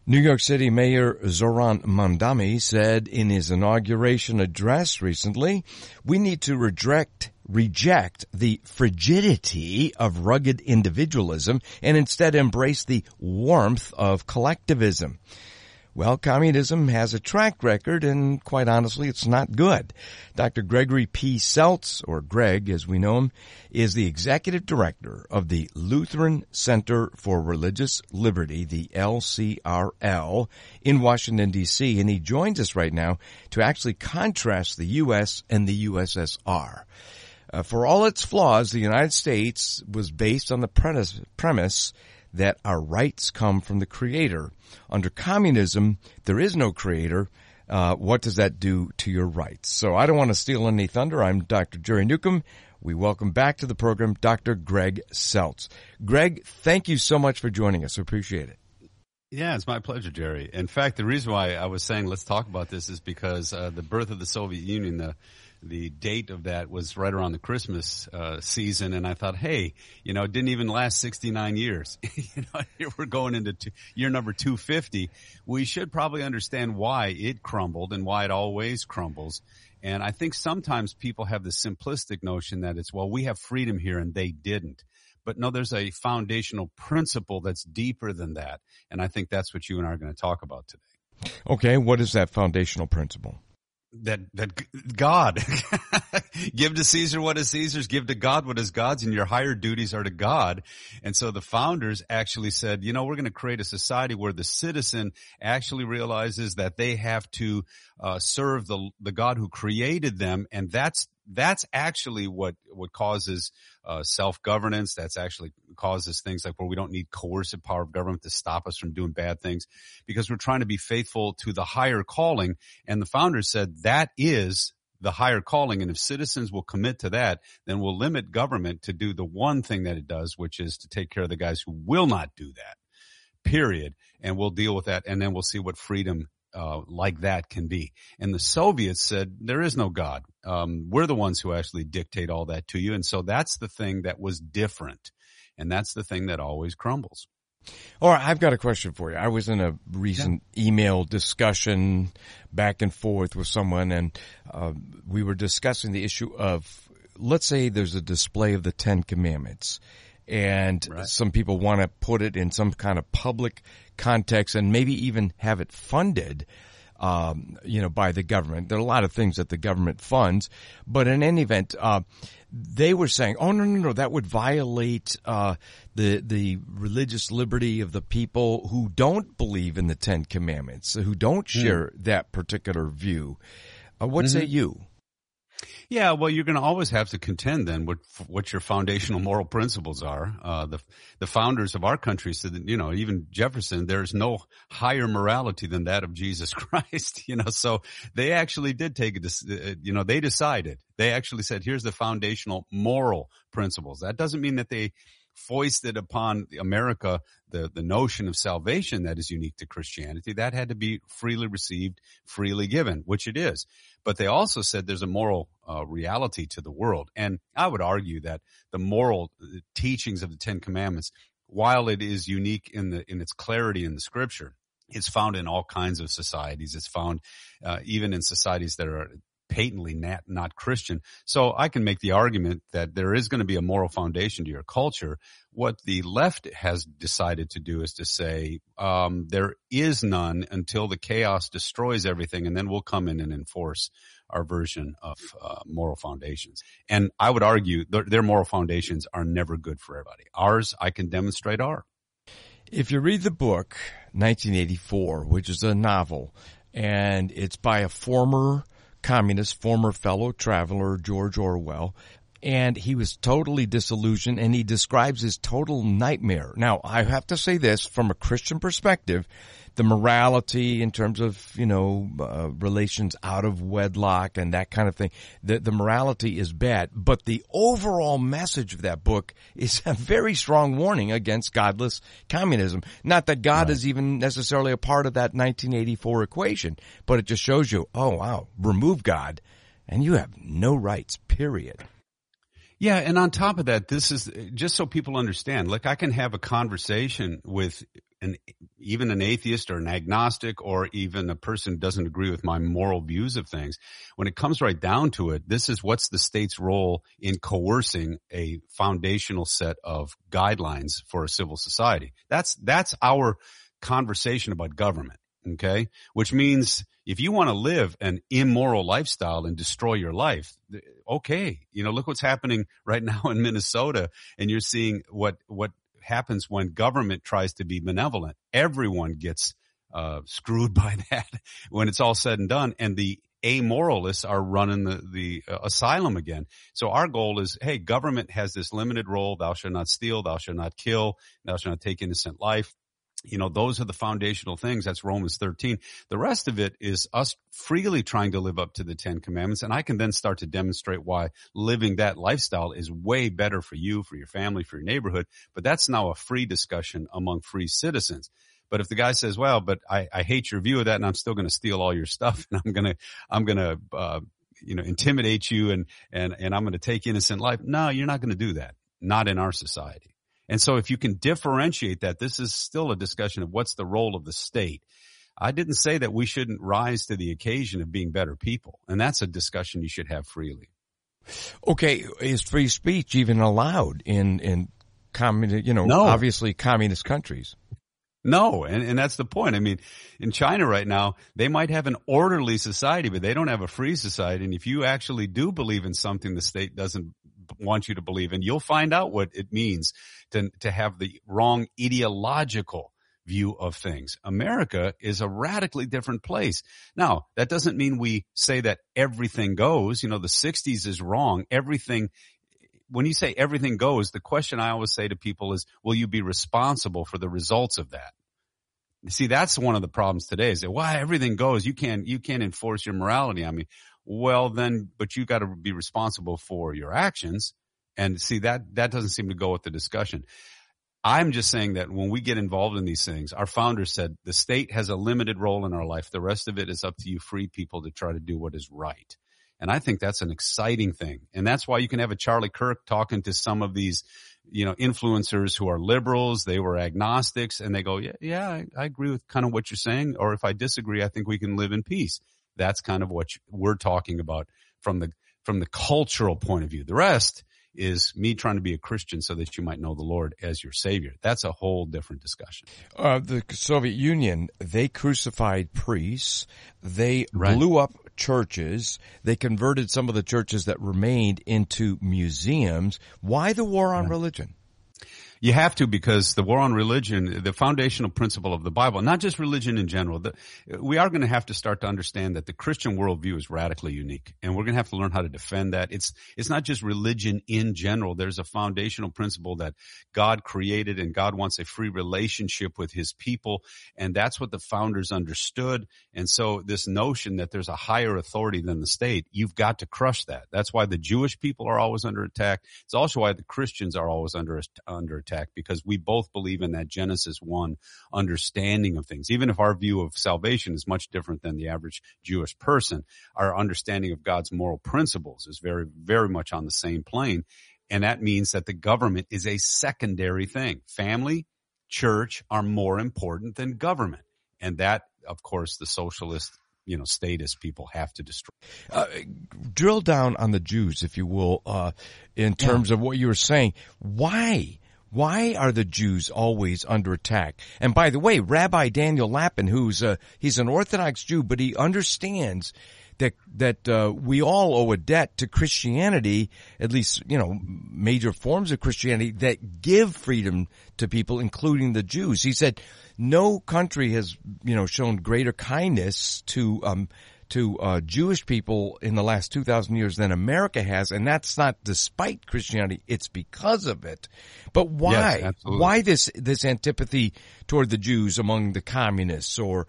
New York City Mayor Zoran Mamdani said in his inauguration address recently, we need to reject the frigidity of rugged individualism and instead embrace the warmth of collectivism. Well, communism has a track record, and quite honestly, it's not good. Dr. Gregory P. Seltz, or Greg as we know him, is the executive director of the Lutheran Center for Religious Liberty, the LCRL, in Washington, D.C., and he joins us right now to actually contrast the U.S. and the USSR. For all its flaws, the United States was based on the premise that our rights come from the Creator. Under communism, there is no Creator. What does that do to your rights? So I don't want to steal any thunder. I'm Dr. Jerry Newcomb. We welcome back to the program Dr. Greg Seltz. Greg, thank you so much for joining us. Appreciate it. Yeah, it's my pleasure, Jerry. In fact, the reason why I was saying let's talk about this is because the birth of the Soviet Union, the date of that was right around the Christmas season, and I thought, hey, it didn't even last 69 years. Here we're going into year number 250. We should probably understand why it crumbled and why it always crumbles. And I think sometimes people have the simplistic notion that it's, well, we have freedom here and they didn't. But no, there's a foundational principle that's deeper than that, and I think that's what you and I are going to talk about today. Okay, what is that foundational principle? That God, give to Caesar what is Caesar's, give to God what is God's, and your higher duties are to God. And so the founders actually said, we're going to create a society where the citizen actually realizes that they have to serve the God who created them, and that's actually what causes self-governance. That's actually causes things like where we don't need coercive power of government to stop us from doing bad things, because we're trying to be faithful to the higher calling. And the founders said that is the higher calling. And if citizens will commit to that, then we'll limit government to do the one thing that it does, which is to take care of the guys who will not do that, period. And we'll deal with that. And then we'll see what freedom like that can be. And the Soviets said, there is no God. We're the ones who actually dictate all that to you. And so that's the thing that was different. And that's the thing that always crumbles. All right, I've got a question for you. I was in a recent email discussion back and forth with someone, and we were discussing the issue of, let's say there's a display of the Ten Commandments, and some people want to put it in some kind of public context and maybe even have it funded, by the government. There are a lot of things that the government funds, but in any event, they were saying, oh, no, that would violate the religious liberty of the people who don't believe in the Ten Commandments, who don't share that particular view. What say you? Yeah, well, you're going to always have to contend then what your foundational moral principles are. The founders of our country said that, even Jefferson, there's no higher morality than that of Jesus Christ, so they actually did take they decided. They actually said, here's the foundational moral principles. That doesn't mean that they foisted upon America the notion of salvation that is unique to Christianity. That had to be freely received, freely given, which it is. But they also said there's a moral reality to the world. And I would argue that the moral teachings of the Ten Commandments, while it is unique in its clarity in the Scripture, it's found in all kinds of societies. It's found even in societies that are patently not Christian. So I can make the argument that there is going to be a moral foundation to your culture. What the left has decided to do is to say there is none until the chaos destroys everything, and then we'll come in and enforce our version of moral foundations. And I would argue their moral foundations are never good for everybody. Ours, I can demonstrate, are. If you read the book 1984, which is a novel, and it's by a former communist, former fellow traveler, George Orwell, and he was totally disillusioned, and he describes his total nightmare. Now, I have to say this, from a Christian perspective, the morality in terms of, relations out of wedlock and that kind of thing, the morality is bad. But the overall message of that book is a very strong warning against godless communism. Not that God is even necessarily a part of that 1984 equation, but it just shows you, oh, wow, remove God and you have no rights, period. Yeah, and on top of that, this is just so people understand. Like, I can have a conversation with even an atheist or an agnostic or even a person who doesn't agree with my moral views of things, when it comes right down to it, this is what's the state's role in coercing a foundational set of guidelines for a civil society. That's our conversation about government. Okay. Which means if you want to live an immoral lifestyle and destroy your life, okay. Look what's happening right now in Minnesota, and you're seeing what happens when government tries to be benevolent. Everyone gets screwed by that when it's all said and done, and the amoralists are running the asylum again. So our goal is, hey, government has this limited role. Thou shalt not steal, thou shalt not kill, thou shalt not take innocent life. Those are the foundational things. That's Romans 13. The rest of it is us freely trying to live up to the 10 Commandments. And I can then start to demonstrate why living that lifestyle is way better for you, for your family, for your neighborhood. But that's now a free discussion among free citizens. But if the guy says, well, but I hate your view of that and I'm still going to steal all your stuff and I'm going to intimidate you and I'm going to take innocent life. No, you're not going to do that. Not in our society. And so if you can differentiate that, this is still a discussion of what's the role of the state. I didn't say that we shouldn't rise to the occasion of being better people. And that's a discussion you should have freely. Okay. Is free speech even allowed in communist, No. Obviously communist countries? No. And that's the point. I mean, in China right now, they might have an orderly society, but they don't have a free society. And if you actually do believe in something the state doesn't want you to believe in, you'll find out what it means to have the wrong ideological view of things. America is a radically different place. Now, that doesn't mean we say that everything goes. The 60s is wrong. Everything, when you say everything goes, the question I always say to people is, will you be responsible for the results of that? See, that's one of the problems today is that, why everything goes. You can't enforce your morality on me. Well, then, but you got to be responsible for your actions. And see, that doesn't seem to go with the discussion. I'm just saying that when we get involved in these things, our founders said the state has a limited role in our life. The rest of it is up to you free people to try to do what is right. And I think that's an exciting thing. And that's why you can have a Charlie Kirk talking to some of these, influencers who are liberals. They were agnostics and they go, yeah, I agree with kind of what you're saying. Or if I disagree, I think we can live in peace. That's kind of what we're talking about from the cultural point of view. The rest is me trying to be a Christian so that you might know the Lord as your Savior. That's a whole different discussion. The Soviet Union, they crucified priests. They blew up churches. They converted some of the churches that remained into museums. Why the war on religion? You have to, because the war on religion, the foundational principle of the Bible, not just religion in general, we are going to have to start to understand that the Christian worldview is radically unique, and we're going to have to learn how to defend that. It's not just religion in general. There's a foundational principle that God created, and God wants a free relationship with his people, and that's what the founders understood. And so this notion that there's a higher authority than the state, you've got to crush that. That's why the Jewish people are always under attack. It's also why the Christians are always under attack, because we both believe in that Genesis 1 understanding of things. Even if our view of salvation is much different than the average Jewish person, our understanding of God's moral principles is very, very much on the same plane. And that means that the government is a secondary thing. Family, church are more important than government. And that, of course, the socialist statist people have to destroy. Drill down on the Jews, if you will, in terms of what you were saying. Why are the Jews always under attack? And by the way, Rabbi Daniel Lapin, he's an Orthodox Jew, but he understands that we all owe a debt to Christianity, at least, major forms of Christianity that give freedom to people, including the Jews. He said no country has, shown greater kindness to Jewish people in the last 2,000 years than America has, and that's not despite Christianity, it's because of it. But why? Yes, why this antipathy toward the Jews among the communists or,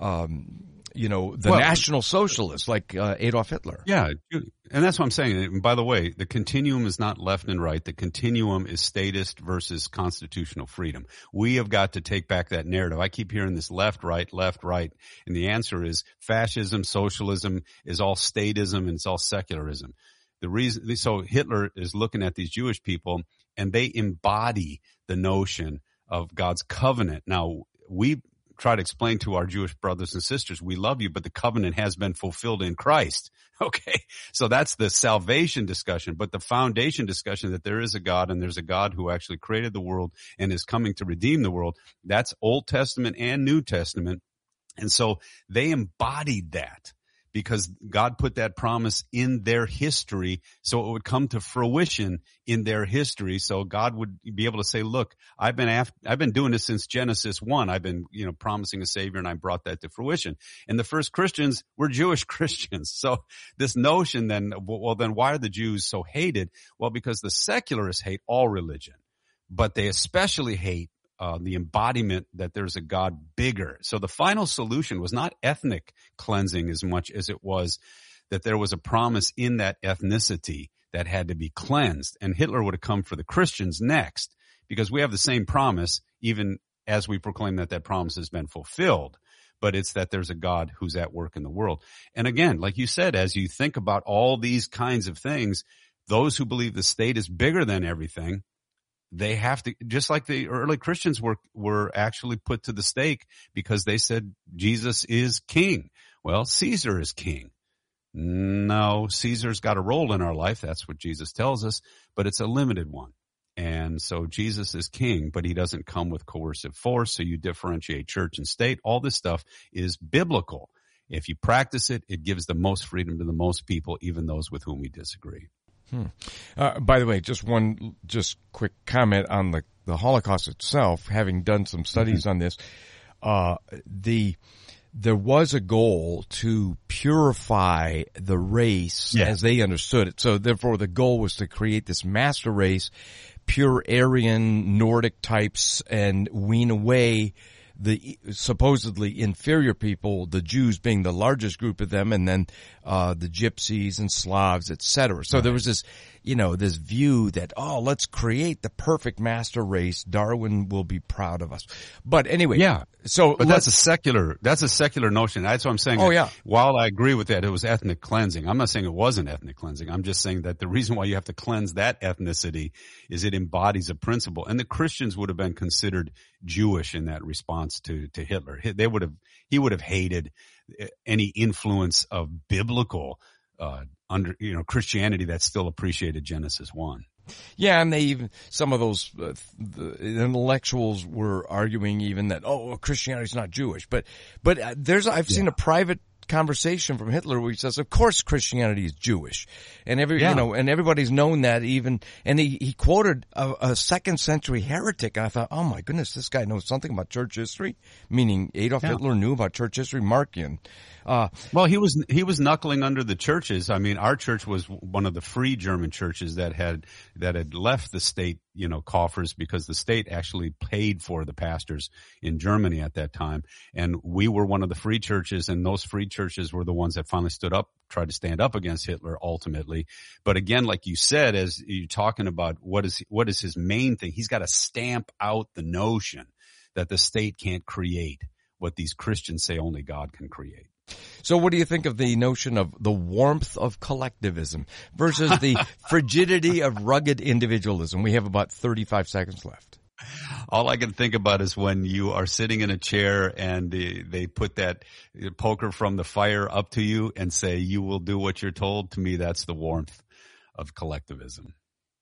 National Socialists like Adolf Hitler? Yeah, and that's what I'm saying. And by the way, the continuum is not left and right. The continuum is statist versus constitutional freedom. We have got to take back that narrative. I keep hearing this left, right. And the answer is fascism, socialism is all statism, and it's all secularism. So Hitler is looking at these Jewish people, and they embody the notion of God's covenant. Now, we try to explain to our Jewish brothers and sisters, we love you, but the covenant has been fulfilled in Christ. Okay. So that's the salvation discussion, but the foundation discussion that there is a God and there's a God who actually created the world and is coming to redeem the world. That's Old Testament and New Testament. And so they embodied that because God put that promise in their history so it would come to fruition in their history. So God would be able to say, look, I've been doing this since Genesis 1. I've been, promising a savior and I brought that to fruition. And the first Christians were Jewish Christians. So this notion then why are the Jews so hated? Well, because the secularists hate all religion, but they especially hate the embodiment that there's a God bigger. So the final solution was not ethnic cleansing as much as it was that there was a promise in that ethnicity that had to be cleansed. And Hitler would have come for the Christians next because we have the same promise even as we proclaim that promise has been fulfilled. But it's that there's a God who's at work in the world. And again, like you said, as you think about all these kinds of things, those who believe the state is bigger than everything, they have to, just like the early Christians were actually put to the stake because they said Jesus is king. Well, Caesar is king. No, Caesar's got a role in our life. That's what Jesus tells us, but it's a limited one. And so Jesus is king, but he doesn't come with coercive force. So you differentiate church and state. All this stuff is biblical. If you practice it, it gives the most freedom to the most people, even those with whom we disagree. By the way, just quick comment on the Holocaust itself. Having done some studies on this, there was a goal to purify the race as they understood it. So therefore, the goal was to create this master race, pure Aryan Nordic types, and wean away the supposedly inferior people, the Jews being the largest group of them, and then the Gypsies and Slavs, etc. So there was this, this view that, let's create the perfect master race. Darwin will be proud of us. But anyway, but that's a secular notion. That's what I'm saying. While I agree with that, it was ethnic cleansing. I'm not saying it wasn't ethnic cleansing. I'm just saying that the reason why you have to cleanse that ethnicity is it embodies a principle. And the Christians would have been considered Jewish in that response to Hitler. He would have hated any influence of biblical Christianity that still appreciated Genesis 1. Yeah, and some of those the intellectuals were arguing even that Christianity's not Jewish, but I've seen a private conversation from Hitler where he says, of course Christianity is Jewish. And and everybody's known that and he quoted a second century heretic. And I thought, oh my goodness, this guy knows something about church history, meaning Adolf Hitler knew about church history, Markian. Well, he was knuckling under the churches. I mean, our church was one of the free German churches that had left the state, coffers because the state actually paid for the pastors in Germany at that time. And we were one of the free churches, and those free churches were the ones that finally stood up, tried to stand up against Hitler ultimately. But again, like you said, as you're talking about what is his main thing, he's got to stamp out the notion that the state can't create what these Christians say only God can create. So what do you think of the notion of the warmth of collectivism versus the frigidity of rugged individualism? We have about 35 seconds left. All I can think about is when you are sitting in a chair and they put that poker from the fire up to you and say, you will do what you're told. To me, that's the warmth of collectivism.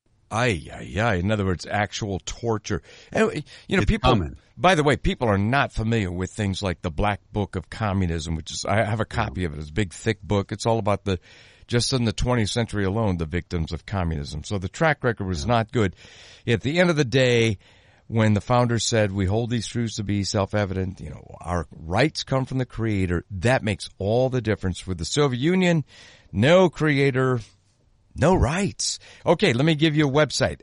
In other words, actual torture. And, it's people, common. By the way, people are not familiar with things like the Black Book of Communism, which is, I have a copy of it. It's a big, thick book. It's all about just in the 20th century alone, the victims of communism. So the track record was not good. At the end of the day, when the founders said, we hold these truths to be self-evident, our rights come from the Creator, that makes all the difference. With the Soviet Union, no Creator, no rights. Okay, let me give you a website,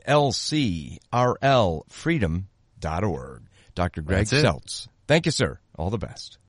lcrlfreedom.org. Dr. Greg Seltz. Thank you, sir. All the best.